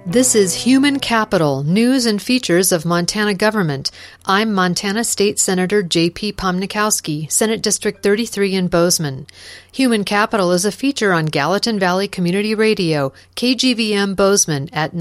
This is Human Capital, News and Features of Montana Government. I'm Montana State Senator J.P. Pomnikowski, Senate District 33 in Bozeman. Human Capital is a feature on Gallatin Valley Community Radio, KGVM Bozeman at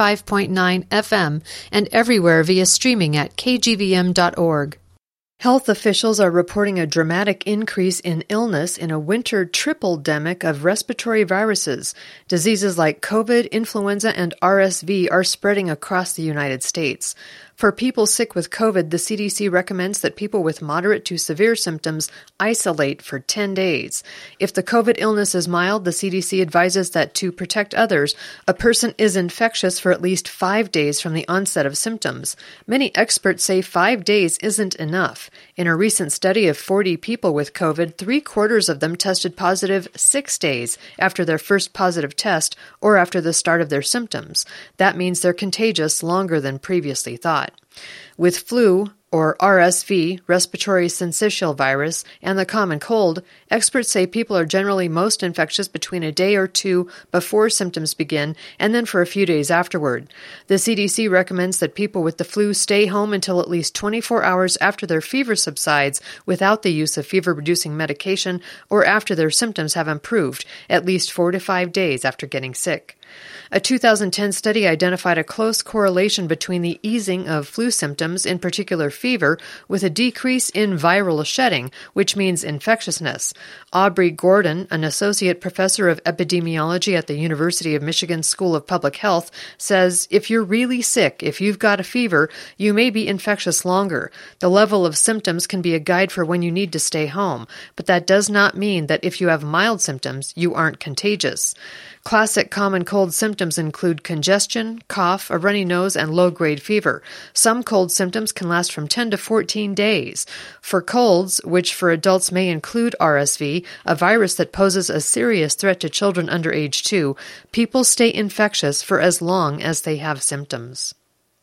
95.9 FM and everywhere via streaming at kgvm.org. Health officials are reporting a dramatic increase in illness in a winter triple-demic of respiratory viruses. Diseases like COVID, influenza, and RSV are spreading across the United States. For people sick with COVID, the CDC recommends that people with moderate to severe symptoms isolate for 10 days. If the COVID illness is mild, the CDC advises that to protect others, a person is infectious for at least 5 days from the onset of symptoms. Many experts say 5 days isn't enough. In a recent study of 40 people with COVID, 3/4 of them tested positive 6 days after their first positive test or after the start of their symptoms. That means they're contagious longer than previously thought. With flu, or RSV, respiratory syncytial virus, and the common cold, experts say people are generally most infectious between a day or two before symptoms begin and then for a few days afterward. The CDC recommends that people with the flu stay home until at least 24 hours after their fever subsides without the use of fever-reducing medication or after their symptoms have improved, at least 4 to 5 days after getting sick. A 2010 study identified a close correlation between the easing of flu symptoms, in particular fever, with a decrease in viral shedding, which means infectiousness. Aubrey Gordon, an associate professor of epidemiology at the University of Michigan School of Public Health, says if you're really sick, if you've got a fever, you may be infectious longer. The level of symptoms can be a guide for when you need to stay home, but that does not mean that if you have mild symptoms, you aren't contagious. Classic common cold symptoms include congestion, cough, a runny nose, and low-grade fever. Some cold symptoms can last from 10 to 14 days. For colds, which for adults may include RSV, a virus that poses a serious threat to children under age 2, people stay infectious for as long as they have symptoms.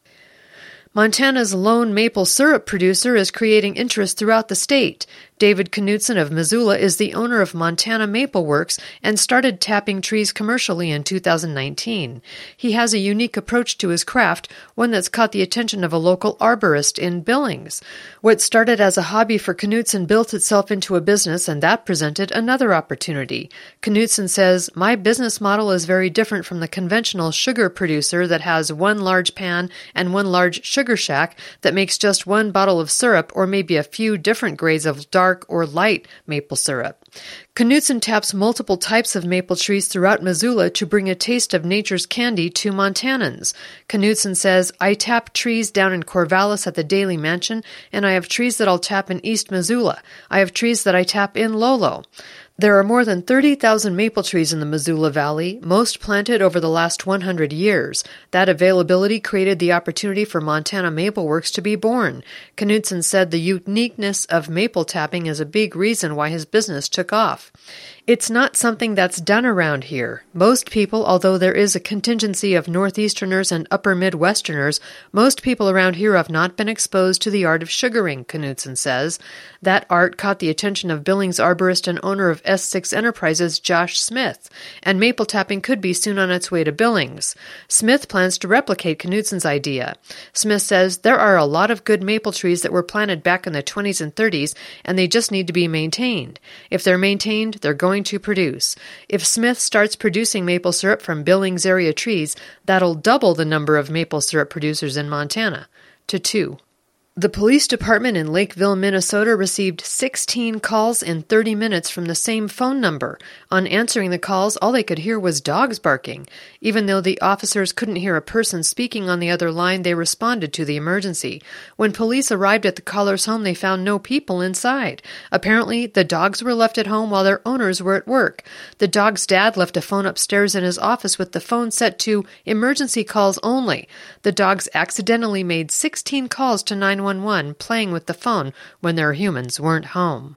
Montana's lone maple syrup producer is creating interest throughout the state. David Knutson of Missoula is the owner of Montana Maple Works and started tapping trees commercially in 2019. He has a unique approach to his craft, one that's caught the attention of a local arborist in Billings. What started as a hobby for Knutson built itself into a business, and that presented another opportunity. Knutson says, "My business model is very different from the conventional sugar producer that has one large pan and one large sugar shack that makes just one bottle of syrup or maybe a few different grades of dark or light maple syrup." Knutson taps multiple types of maple trees throughout Missoula to bring a taste of nature's candy to Montanans. Knutson says, "I tap trees down in Corvallis at the Daly Mansion, and I have trees that I'll tap in East Missoula. I have trees that I tap in Lolo." There are more than 30,000 maple trees in the Missoula Valley, most planted over the last 100 years. That availability created the opportunity for Montana Maple Works to be born. Knutson said the uniqueness of maple tapping is a big reason why his business took off. "It's not something that's done around here. Most people, although there is a contingency of Northeasterners and Upper Midwesterners, most people around here have not been exposed to the art of sugaring," Knutson says. That art caught the attention of Billings arborist and owner of S6 Enterprises, Josh Smith, and maple tapping could be soon on its way to Billings. Smith plans to replicate Knutson's idea. Smith says there are a lot of good maple trees that were planted back in the 20s and 30s, and they just need to be maintained. If they're maintained, they're going to produce. If Smith starts producing maple syrup from Billings area trees, that'll double the number of maple syrup producers in Montana to 2. The police department in Lakeville, Minnesota received 16 calls in 30 minutes from the same phone number. On answering the calls, all they could hear was dogs barking. Even though the officers couldn't hear a person speaking on the other line, they responded to the emergency. When police arrived at the caller's home, they found no people inside. Apparently, the dogs were left at home while their owners were at work. The dog's dad left a phone upstairs in his office with the phone set to emergency calls only. The dogs accidentally made 16 calls to 911, playing with the phone when their humans weren't home.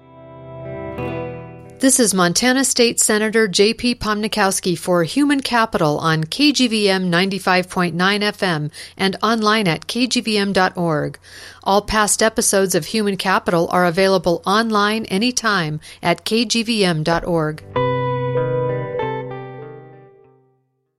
This is Montana State Senator J.P. Pomnikowski for Human Capital on KGVM 95.9 FM and online at kgvm.org. All past episodes of Human Capital are available online anytime at kgvm.org.